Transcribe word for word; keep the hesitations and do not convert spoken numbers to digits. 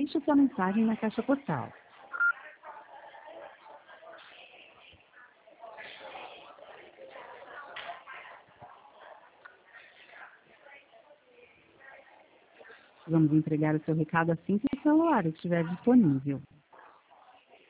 deixe sua mensagem na caixa postal. Vamos entregar o seu recado assim que o celular estiver disponível.